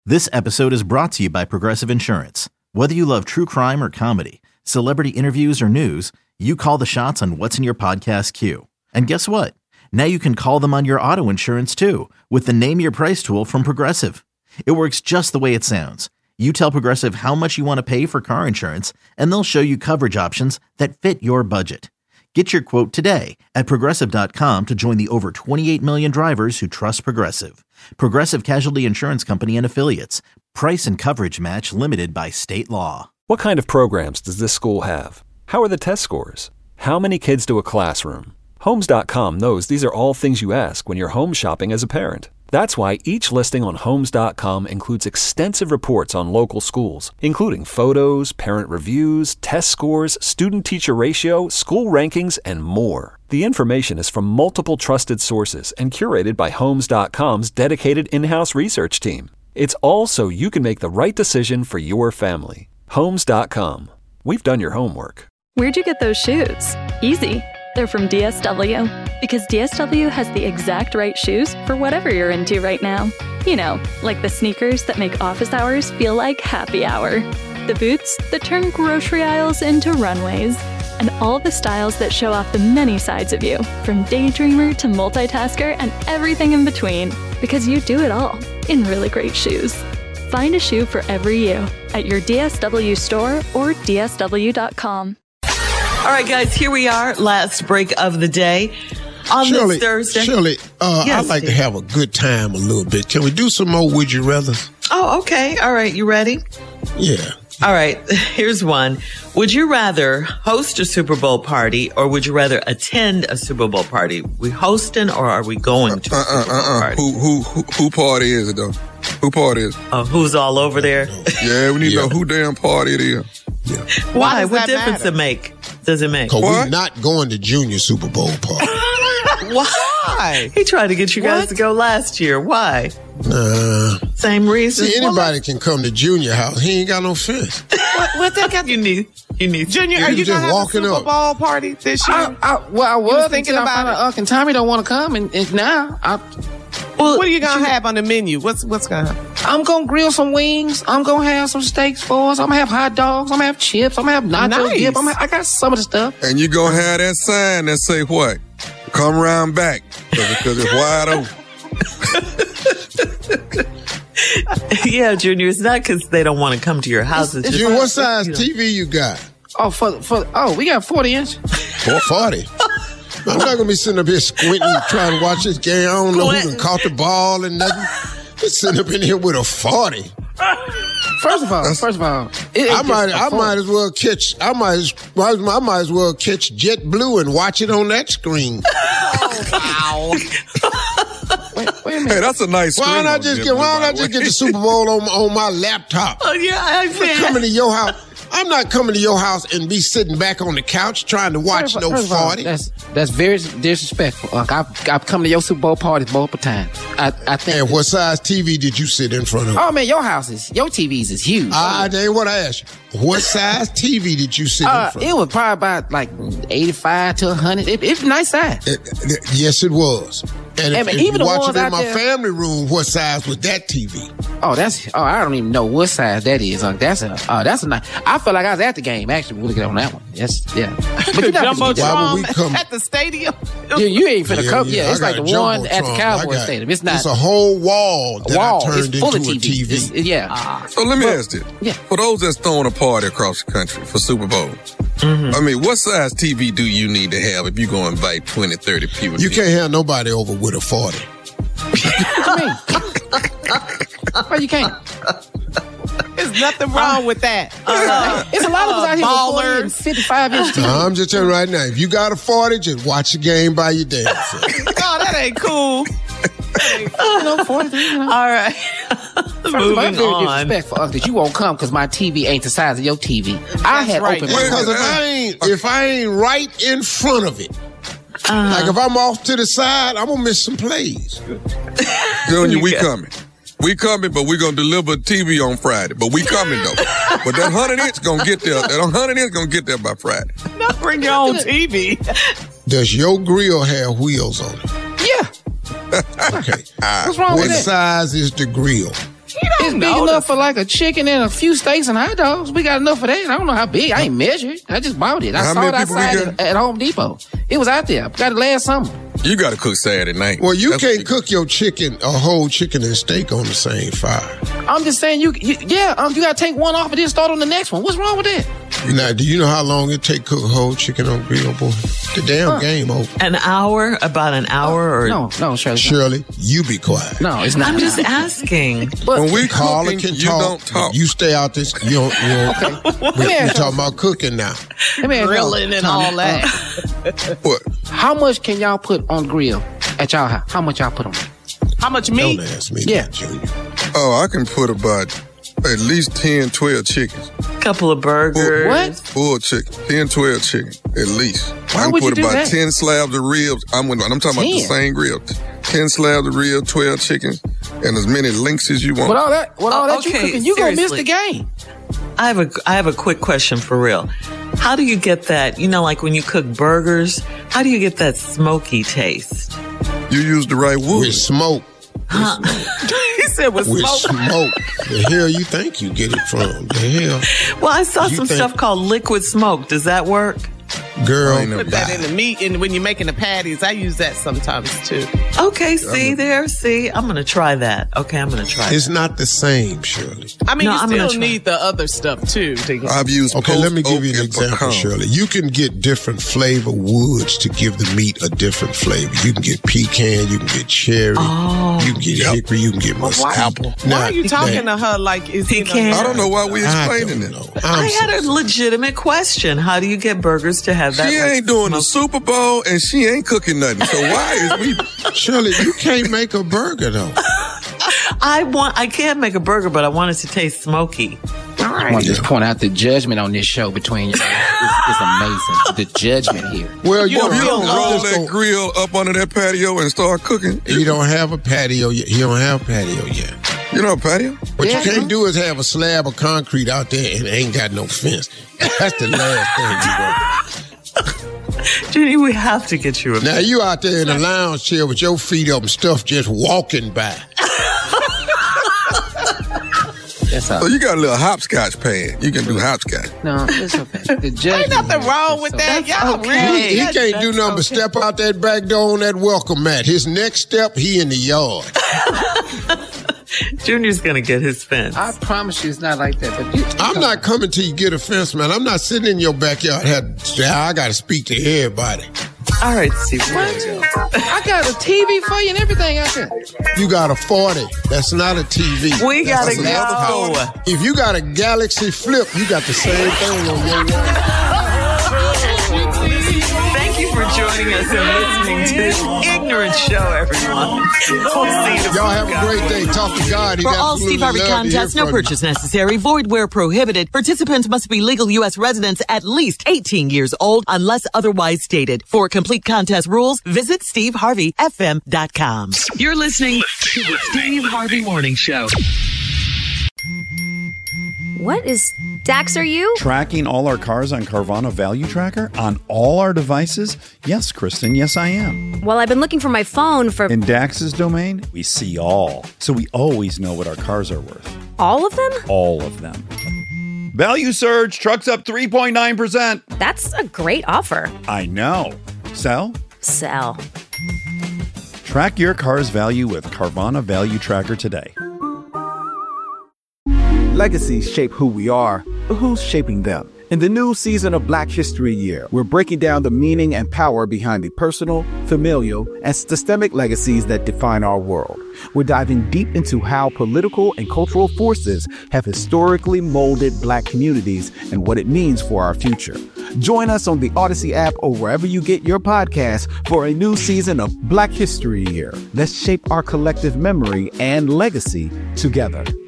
This episode is brought to you by Progressive Insurance. Whether you love true crime or comedy, celebrity interviews or news, you call the shots on what's in your podcast queue. And guess what? Now you can call them on your auto insurance too with the Name Your Price tool from Progressive. It works just the way it sounds. You tell Progressive how much you want to pay for car insurance, and they'll show you coverage options that fit your budget. Get your quote today at Progressive.com to join the over 28 million drivers who trust Progressive. Progressive Casualty Insurance Company and Affiliates. Price and coverage match limited by state law. What kind of programs does this school have? How are the test scores? How many kids to a classroom? Homes.com knows these are all things you ask when you're home shopping as a parent. That's why each listing on Homes.com includes extensive reports on local schools, including photos, parent reviews, test scores, student-teacher ratio, school rankings, and more. The information is from multiple trusted sources and curated by Homes.com's dedicated in-house research team. It's all so you can make the right decision for your family. Homes.com. We've done your homework. Where'd you get those shoes? Easy. They're from DSW. Because DSW has the exact right shoes for whatever you're into right now. You know, like the sneakers that make office hours feel like happy hour. The boots that turn grocery aisles into runways. And all the styles that show off the many sides of you, from daydreamer to multitasker and everything in between. Because you do it all in really great shoes. Find a shoe for every you at your DSW store or DSW.com. All right, guys, here we are. Last break of the day on this Thursday. Shirley, I'd like to have a good time a little bit. Can we do some more Would You Rathers? Oh, okay. All right. You ready? Yeah. All right. Here's one. Would you rather host a Super Bowl party or would you rather attend a Super Bowl party? We hosting or are we going to a Super Bowl party? Who party is it, though? Who party is it? Who's all over there? Yeah, we need to know who damn party it is. Yeah. Why? What difference does it make? Because we're not going to Junior Super Bowl party. Why? He tried to get you guys to go last year. Why? Same reason. See, anybody can come to Junior house. He ain't got no fence. What that got? You need Junior, are you just gonna have a walking Super up. Bowl party this year? I was thinking until I about found out Unc and Tommy don't want to come, and now what are you gonna have on the menu? What's gonna happen? I'm gonna grill some wings. I'm gonna have some steaks for us. I'm gonna have hot dogs. I'm gonna have chips. I'm gonna have nacho dip. I got some of the stuff. And you gonna have that sign that say what? Come round back, because it's wide open. Yeah, Junior, it's not because they don't want to come to your house. It's just, what size TV you got? We got 40-inch. 40? I'm not going to be sitting up here squinting trying to watch this game. I don't know who can caught the ball and nothing. Just sitting up in here with a 40. First of all, I might as well catch JetBlue and watch it on that screen. Oh, wow. Wait a minute. Hey, that's a nice screen. Why don't I just get the Super Bowl on my laptop? Oh, yeah, I'm coming to your house. I'm not coming to your house and be sitting back on the couch trying to watch no 40. That's very disrespectful, Unc. I've come to your Super Bowl parties multiple times. I think. And what size TV did you sit in front of? Oh man, your TVs is huge. That ain't what I asked you. What size TV did you sit in front of? It was probably about like 85 to 100. It's a nice size. Yes, it was. And if even you the watch ones it in out my there, family room, what size was that TV? I don't even know what size that is. That's a nice. I felt like I was at the game actually. We'll get on that one. Yeah. But you Jumbotron at the stadium. You ain't finna come. Yeah, it's like the one at the Cowboy Stadium. It's not. It's a whole wall that I turned it's full into of a TV. Yeah. So let me ask this. Yeah. For those that's throwing a party across the country for Super Bowl, I mean, what size TV do you need to have if you're going to invite 20, 30 people? You can't have nobody over with a 40. What you mean? Why you can't? There's nothing wrong with that. It's a lot of us out here with 40 and 55-inch TV. I'm just telling you right now, if you got a 40, just watch the game by your damn self. Oh, that ain't cool. 43. All right. Moving on. Disrespectful that you won't come because my TV ain't the size of your TV. I had open because if I ain't right in front of it, like if I'm off to the side, I'm gonna miss some plays. Junior, we coming. We coming, but we're going to deliver TV on Friday. But we coming, though. But that 100-inch going to get there. That 100-inch going to get there by Friday. Not bring your own TV. Does your grill have wheels on it? Yeah. Okay. What's wrong with that? What size is the grill? It's big enough for like a chicken and a few steaks and hot dogs. We got enough for that. I don't know how big. I ain't measured. I just bought it. I saw it outside at Home Depot. It was out there. I got it last summer. You got to cook Saturday night. Well, you can't cook your chicken, a whole chicken and steak on the same fire. I'm just saying, you got to take one off and then start on the next one. What's wrong with that? Now, do you know how long it take to cook a whole chicken on grill, boy? The damn game over. An hour? About an hour? Or No, Shirley. Shirley, you be quiet. No, it's not. I'm just asking. When we Carla cooking, can you talk. don't talk. You stay out this. You don't. We're talking about cooking now. Grilling and all that. What? How much can y'all put on grill at y'all house? How much y'all put on? How much meat? Don't ask me Yeah. that, Junior. Oh, I can put about at least 10, 12 chickens. Couple of burgers. What? Full chicken. 10, 12 chicken, at least. Why I can would you put do about that? 10 slabs of ribs. I'm talking about the 10? same grill. 10 slabs of ribs, 12 chickens, and as many links as you want. With all that you okay, cooking, you gonna miss seriously. the game. I have a quick question for real. How do you get that, like when you cook burgers, how do you get that smoky taste? You use the right wood. With smoke. He said with With smoke. smoke. The hell you think you get it from? The hell? Well, I saw You some think- stuff called liquid smoke. Does that work? Girl, Put that in the meat, and when you're making the patties, I use that sometimes too. Okay, see, I'm going to try that. Okay, I'm going to try it's that. not the same, Shirley. I mean, No, you I'm gonna still try. need the other stuff too. I've used Okay, let me give you an post-oak and example, pecan. Shirley. You can get different flavor woods to give the meat a different flavor. You can get pecan, you can get cherry, you can get hickory, you can get apple. Why are you talking to her like it's Pecan. I don't know why we I explaining don't it. know. I had a legitimate question. How do you get burgers to have that? She like, ain't doing the smoke? Super Bowl and she ain't cooking nothing. So why is we? Shirley, you can't make a burger though. I can't make a burger, but I want it to taste smoky. I want to just point out the judgment on this show between you. It's amazing. The judgment here. Well, If you don't roll that don't, grill up under that patio and start cooking, you don't have a patio yet. You don't have a patio yet. you know, patio. What Yeah, you can't do is have a slab of concrete out there and ain't got no fence. That's the last thing you want. Judy, we have to get you a Now you out there in a lounge chair with your feet up and stuff just walking by. That's all. So you got a little hopscotch pad. You can do hopscotch. No, it's okay. The judgment. Ain't nothing here wrong is with so- that. Y'all okay. really. He can't do nothing but step out that back door on that welcome mat. His next step, he in the yard. Junior's gonna get his fence. I promise you it's not like that. But you, I'm not coming till you get a fence, man. I'm not sitting in your backyard. I got to speak to everybody. All right, Steve. I got a TV for you and everything out there. You got a 40. That's not a TV. We That's gotta a laptop. go. If you got a Galaxy Flip, you got the same thing on your wall. Thank you for joining us and listening to this ignorant show, everyone. We'll see you Y'all have a great day. Talk to God. He'd For all absolutely Steve Harvey love to hear contests, no from you. purchase necessary, void where prohibited. Participants must be legal U.S. residents at least 18 years old unless otherwise stated. For complete contest rules, visit SteveHarveyFM.com. You're listening to the Steve Harvey Morning Show. What is Dax, are you? Tracking all our cars on Carvana Value Tracker on all our devices? Yes, Kristen, yes, I am. Well, I've been looking for my phone for In Dax's domain, we see all. So we always know what our cars are worth. all of them? All of them. Value surge, trucks up 3.9%. That's a great offer. I know. Sell? Sell. Track your car's value with Carvana Value Tracker today. Legacies shape who we are, but who's shaping them? In the new season of Black History Year, we're breaking down the meaning and power behind the personal, familial, and systemic legacies that define our world. We're diving deep into how political and cultural forces have historically molded Black communities and what it means for our future. Join us on the Odyssey app or wherever you get your podcasts for a new season of Black History Year. Let's shape our collective memory and legacy together.